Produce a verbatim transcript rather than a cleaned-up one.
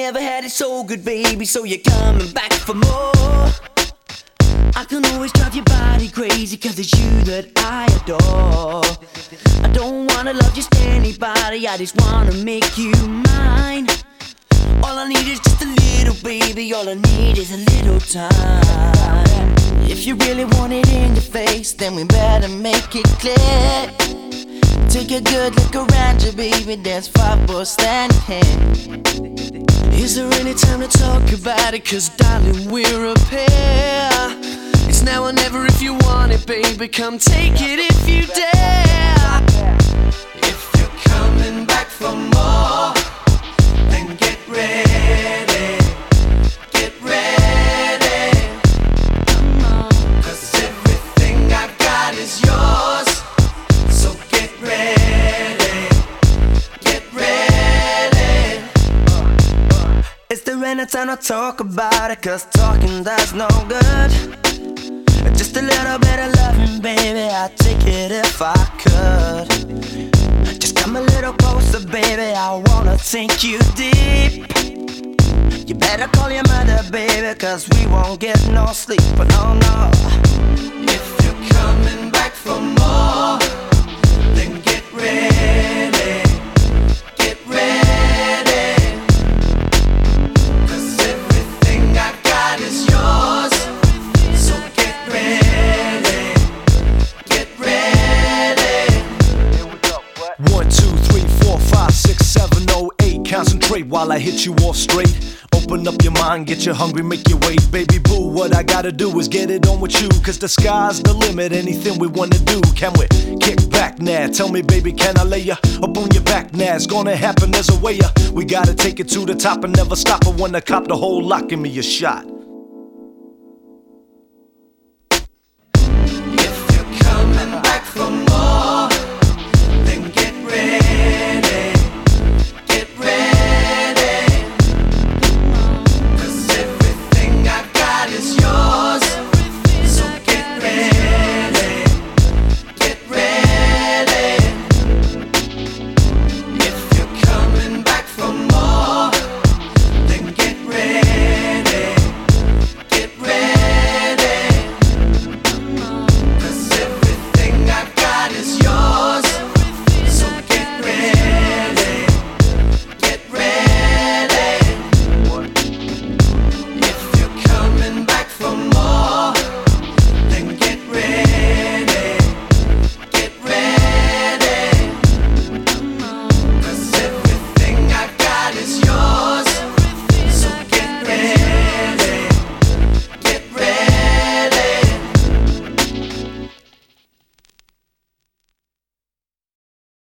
never had it so good, baby, so you're coming back for more. I can always drive your body crazy, cause it's you that I adore. I don't wanna love just anybody, I just wanna make you mine. All I need is just a little, baby, all I need is a little time. If you really want it in your face, then we better make it clear. Take a good look around you, baby, there's five boys standing here. Is there any time to talk about it? Cause darling, we're a pair. It's now or never if you want it, baby, come take it if you dare. If you're coming back for more, then get ready, get ready. Come on. Cause everything I got is yours, so get ready, get ready. Is there any time to talk about it? Cause talking does no good. Just a little bit of loving, baby, I'd take it if I could. Just come a little closer, baby, I wanna take you deep. You better call your mother, baby, cause we won't get no sleep, but no, no. If you're coming back for more, then get ready, get ready. Cause everything I got is yours, so get ready, get ready. One, two, three, four, five, six, seven, oh, eight. Concentrate while I hit you off straight. Open up your mind, get you hungry, make you wait. Baby boo, what I gotta do is get it on with you. Cause the sky's the limit, anything we wanna do. Can we kick back now? Tell me, baby, can I lay ya up on your back now? It's gonna happen, there's a way ya. We gotta take it to the top and never stop. I wanna cop the whole lot, give me a shot.